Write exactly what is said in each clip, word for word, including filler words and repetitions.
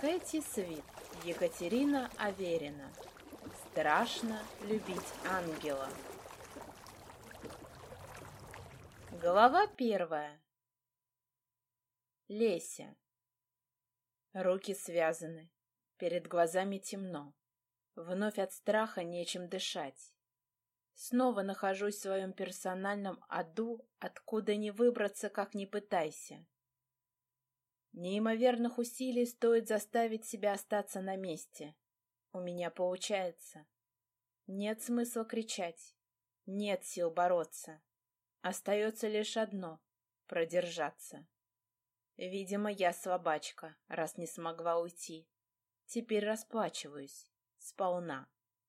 Кэти Свит, Екатерина Аверина. Страшно любить ангела. Глава первая. Леся. Руки связаны, перед глазами темно. Вновь от страха нечем дышать. Снова нахожусь в своем персональном аду, откуда не выбраться, как ни пытайся. Неимоверных усилий стоит заставить себя остаться на месте. У меня получается. Нет смысла кричать. Нет сил бороться. Остается лишь одно — продержаться. Видимо, я слабачка, раз не смогла уйти. Теперь расплачиваюсь. Сполна.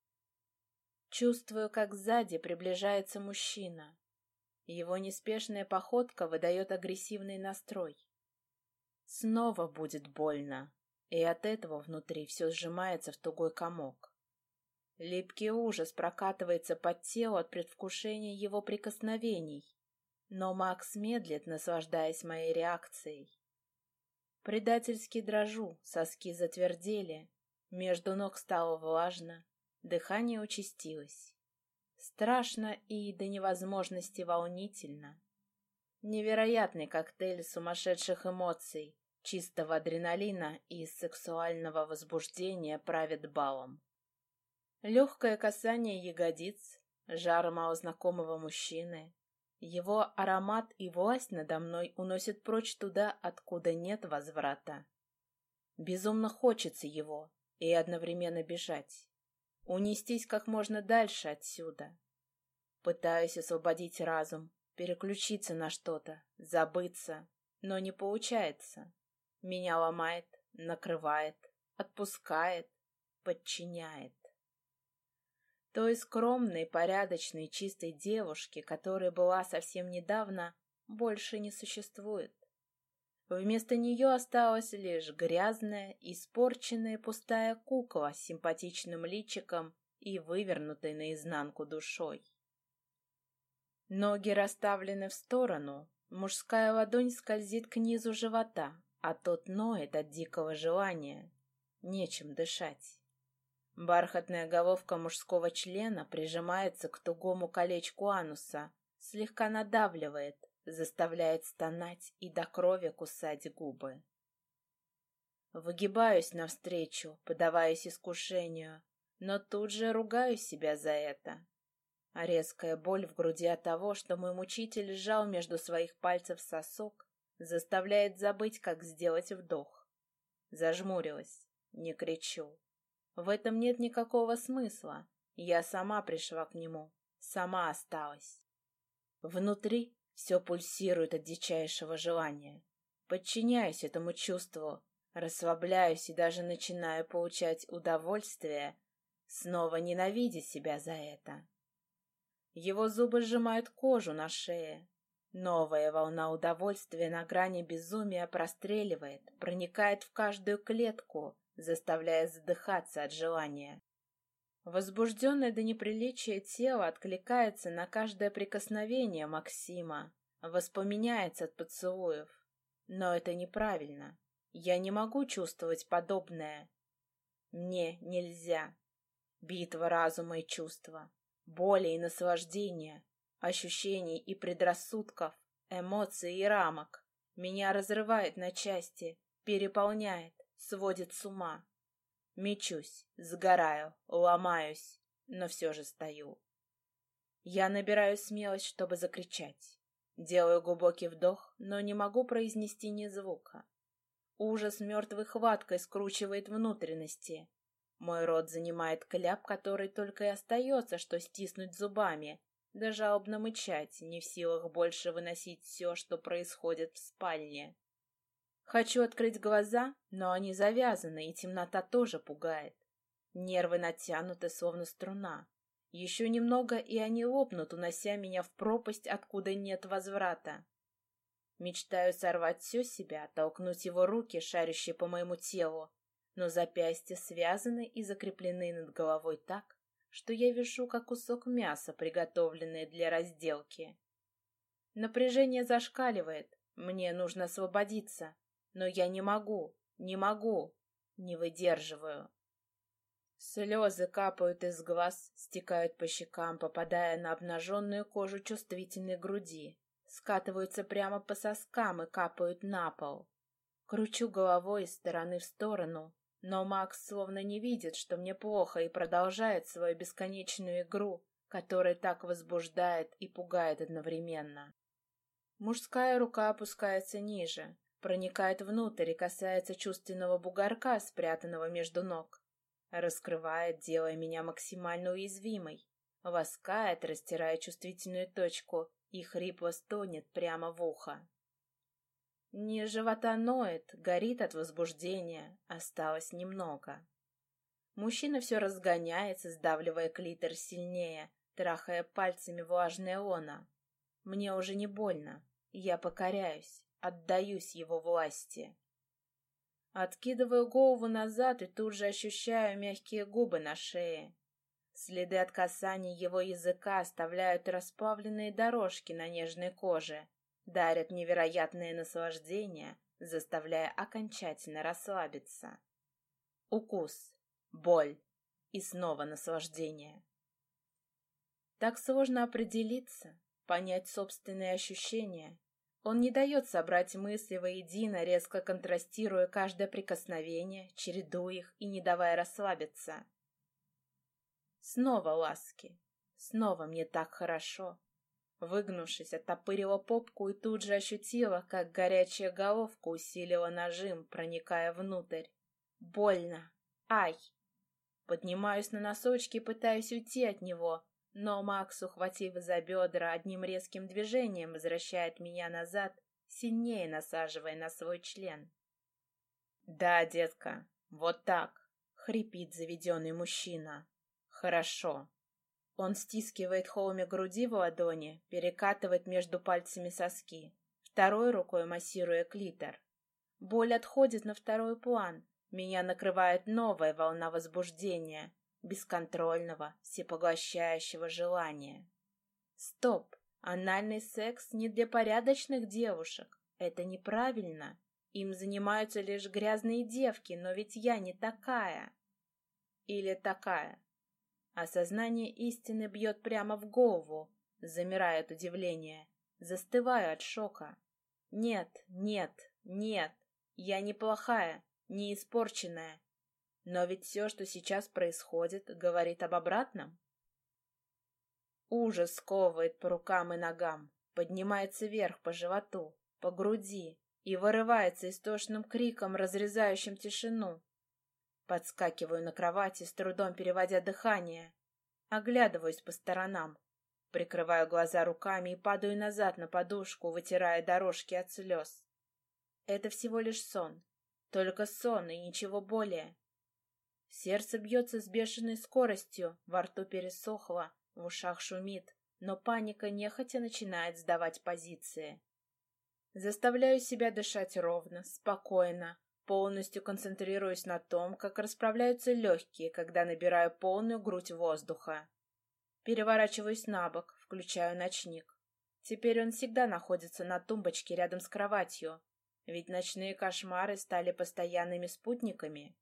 Чувствую, как сзади приближается мужчина. Его неспешная походка выдает агрессивный настрой. Снова будет больно, и от этого внутри все сжимается в тугой комок. Липкий ужас прокатывается под тело от предвкушения его прикосновений, но Макс медлит, наслаждаясь моей реакцией. Предательски дрожу, соски затвердели, между ног стало влажно, дыхание участилось. Страшно и до невозможности волнительно. Невероятный коктейль сумасшедших эмоций, чистого адреналина и сексуального возбуждения правит балом. Легкое касание ягодиц, жар малознакомого мужчины, его аромат и власть надо мной уносят прочь туда, откуда нет возврата. Безумно хочется его и одновременно бежать, унестись как можно дальше отсюда. Пытаюсь освободить разум, переключиться на что-то, забыться, но не получается. Меня ломает, накрывает, отпускает, подчиняет. Той скромной, порядочной, чистой девушки, которая была совсем недавно, больше не существует. Вместо нее осталась лишь грязная, испорченная, пустая кукла с симпатичным личиком и вывернутой наизнанку душой. Ноги расставлены в сторону, мужская ладонь скользит к низу живота, а тот ноет от дикого желания. Нечем дышать. Бархатная головка мужского члена прижимается к тугому колечку ануса, слегка надавливает, заставляет стонать и до крови кусать губы. Выгибаюсь навстречу, поддаваясь искушению, но тут же ругаю себя за это. А резкая боль в груди от того, что мой мучитель сжал между своих пальцев сосок, заставляет забыть, как сделать вдох. Зажмурилась, не кричу. В этом нет никакого смысла. Я сама пришла к нему, сама осталась. Внутри все пульсирует от дичайшего желания. Подчиняюсь этому чувству, расслабляюсь и даже начинаю получать удовольствие, снова ненавидя себя за это. Его зубы сжимают кожу на шее. Новая волна удовольствия на грани безумия простреливает, проникает в каждую клетку, заставляя задыхаться от желания. Возбужденное до неприличия тело откликается на каждое прикосновение Максима, воспламеняется от поцелуев. Но это неправильно. Я не могу чувствовать подобное. Мне нельзя. Битва разума и чувства, боли и наслаждения, ощущений и предрассудков, эмоций и рамок. Меня разрывает на части, переполняет, сводит с ума. Мечусь, сгораю, ломаюсь, но все же стою. Я набираю смелость, чтобы закричать. Делаю глубокий вдох, но не могу произнести ни звука. Ужас мертвой хваткой скручивает внутренности. Мой рот занимает кляп, который только и остается, что стиснуть зубами, да жалобно мычать, не в силах больше выносить все, что происходит в спальне. Хочу открыть глаза, но они завязаны, и темнота тоже пугает. Нервы натянуты, словно струна. Еще немного, и они лопнут, унося меня в пропасть, откуда нет возврата. Мечтаю сорвать все с себя, толкнуть его руки, шарящие по моему телу, но запястья связаны и закреплены над головой так, что я вишу, как кусок мяса, приготовленный для разделки. Напряжение зашкаливает, мне нужно освободиться, но я не могу, не могу. Не выдерживаю. Слезы капают из глаз, стекают по щекам, попадая на обнаженную кожу чувствительной груди, скатываются прямо по соскам и капают на пол. Кручу головой из стороны в сторону, но Макс словно не видит, что мне плохо, и продолжает свою бесконечную игру, которая так возбуждает и пугает одновременно. Мужская рука опускается ниже, проникает внутрь и касается чувственного бугорка, спрятанного между ног. Раскрывает, делая меня максимально уязвимой, ласкает, растирая чувствительную точку, и хрипло стонет прямо в ухо. Низ живота ноет, горит от возбуждения, осталось немного. Мужчина все разгоняется, сдавливая клитор сильнее, трахая пальцами влажное лоно. Мне уже не больно, я покоряюсь, отдаюсь его власти. Откидываю голову назад и тут же ощущаю мягкие губы на шее. Следы от касаний его языка оставляют расплавленные дорожки на нежной коже, дарят невероятное наслаждение, заставляя окончательно расслабиться. Укус, боль и снова наслаждение. Так сложно определиться, понять собственные ощущения. Он не дает собрать мысли воедино, резко контрастируя каждое прикосновение, чередуя их и не давая расслабиться. Снова ласки. Снова мне так хорошо. Выгнувшись, оттопырила попку и тут же ощутила, как горячая головка усилила нажим, проникая внутрь. Больно. Ай! Поднимаюсь на носочки и пытаюсь уйти от него, но Макс, ухватив за бедра, одним резким движением возвращает меня назад, сильнее насаживая на свой член. «Да, детка, вот так», — хрипит заведенный мужчина. «Хорошо». Он стискивает холмик груди в ладони, перекатывает между пальцами соски, второй рукой массируя клитор. Боль отходит на второй план. Меня накрывает новая волна возбуждения, бесконтрольного, всепоглощающего желания. Стоп! Анальный секс не для порядочных девушек. Это неправильно. Им занимаются лишь грязные девки, но ведь я не такая. Или такая. Осознание истины бьет прямо в голову. Замираю от удивления. Застываю от шока. Нет, нет, нет. Я не плохая, не испорченная. Но ведь все, что сейчас происходит, говорит об обратном. Ужас сковывает по рукам и ногам, поднимается вверх по животу, по груди и вырывается истошным криком, разрезающим тишину. Подскакиваю на кровати, с трудом переводя дыхание. Оглядываюсь по сторонам. Прикрываю глаза руками и падаю назад на подушку, вытирая дорожки от слез. Это всего лишь сон. Только сон и ничего более. Сердце бьется с бешеной скоростью, во рту пересохло, в ушах шумит, но паника нехотя начинает сдавать позиции. Заставляю себя дышать ровно, спокойно, полностью концентрируюсь на том, как расправляются легкие, когда набираю полную грудь воздуха. Переворачиваюсь на бок, включаю ночник. Теперь он всегда находится на тумбочке рядом с кроватью, ведь ночные кошмары стали постоянными спутниками.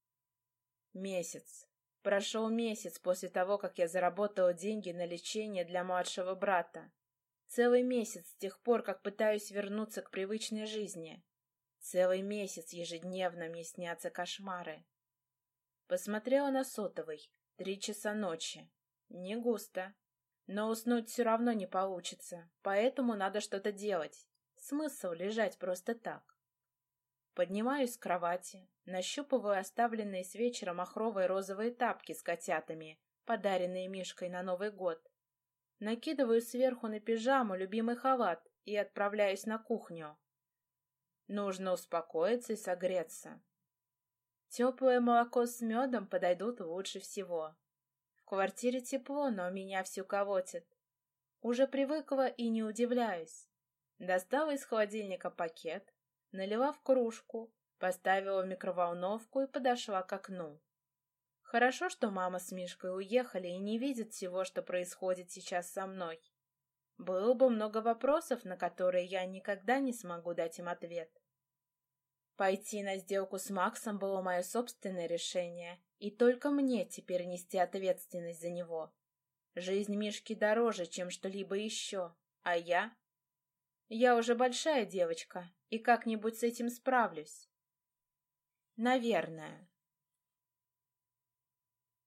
Месяц. Прошел месяц после того, как я заработала деньги на лечение для младшего брата. Целый месяц с тех пор, как пытаюсь вернуться к привычной жизни. Целый месяц ежедневно мне снятся кошмары. Посмотрела на сотовый. Три часа ночи. Не густо. Но уснуть все равно не получится, поэтому надо что-то делать. Смысл лежать просто так. Поднимаюсь с кровати, нащупываю оставленные с вечера махровые розовые тапки с котятами, подаренные Мишкой на Новый год. Накидываю сверху на пижаму любимый халат и отправляюсь на кухню. Нужно успокоиться и согреться. Теплое молоко с медом подойдут лучше всего. В квартире тепло, но меня всю колотит. Уже привыкла и не удивляюсь. Достала из холодильника пакет, налила в кружку, поставила в микроволновку и подошла к окну. Хорошо, что мама с Мишкой уехали и не видят всего, что происходит сейчас со мной. Было бы много вопросов, на которые я никогда не смогу дать им ответ. Пойти на сделку с Максом было мое собственное решение, и только мне теперь нести ответственность за него. Жизнь Мишки дороже, чем что-либо еще, а я... Я уже большая девочка и как-нибудь с этим справлюсь. Наверное.